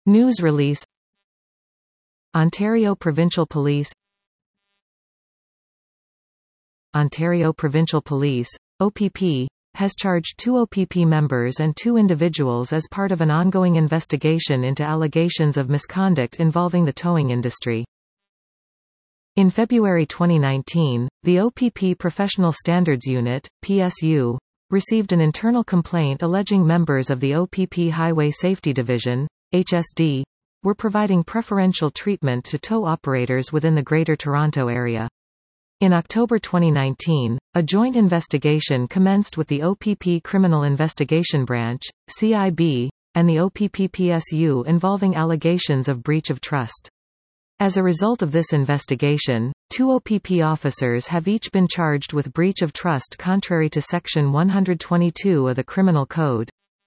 News release. Ontario Provincial Police. Ontario Provincial Police, OPP, has charged 2 OPP members and 2 individuals as part of an ongoing investigation into allegations of misconduct involving the towing industry. In February 2019, the OPP Professional Standards Unit, PSU, received an internal complaint alleging members of the OPP Highway Safety Division, HSD, were providing preferential treatment to tow operators within the Greater Toronto Area. In October 2019, a joint investigation commenced with the OPP Criminal Investigation Branch, CIB, and the OPP PSU involving allegations of breach of trust. As a result of this investigation, 2 OPP officers have each been charged with breach of trust contrary to Section 122 of the Criminal Code.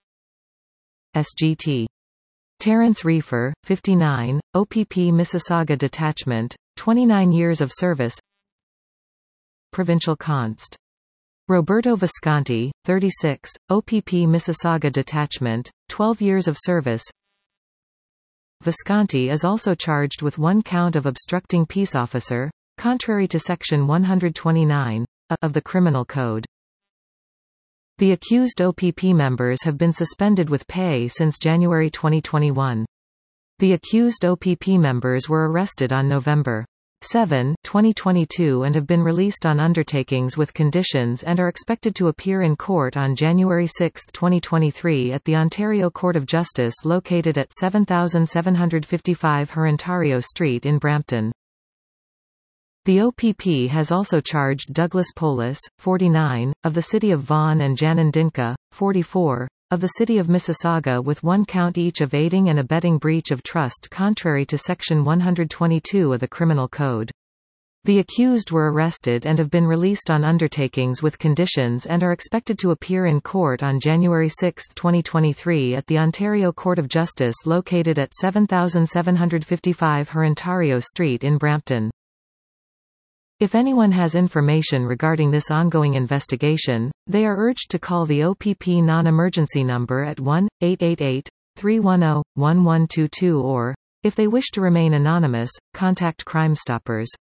SGT. Terence Reefer, 59, OPP Mississauga Detachment, 29 years of service. Provincial Const. Roberto Visconti, 36, OPP Mississauga Detachment, 12 years of service. Visconti is also charged with 1 count of obstructing peace officer, contrary to Section 129 of the Criminal Code. The accused OPP members have been suspended with pay since January 2021. The accused OPP members were arrested on November 7, 2022 and have been released on undertakings with conditions and are expected to appear in court on January 6, 2023 at the Ontario Court of Justice located at 7755 Ontario Street in Brampton. The OPP has also charged Douglas Polis, 49, of the City of Vaughan and Janan Dinka, 44, of the City of Mississauga with 1 count each of aiding and abetting breach of trust contrary to Section 122 of the Criminal Code. The accused were arrested and have been released on undertakings with conditions and are expected to appear in court on January 6, 2023 at the Ontario Court of Justice located at 7755 Ontario Street in Brampton. If anyone has information regarding this ongoing investigation, they are urged to call the OPP non-emergency number at 1-888-310-1122 or, if they wish to remain anonymous, contact Crime Stoppers.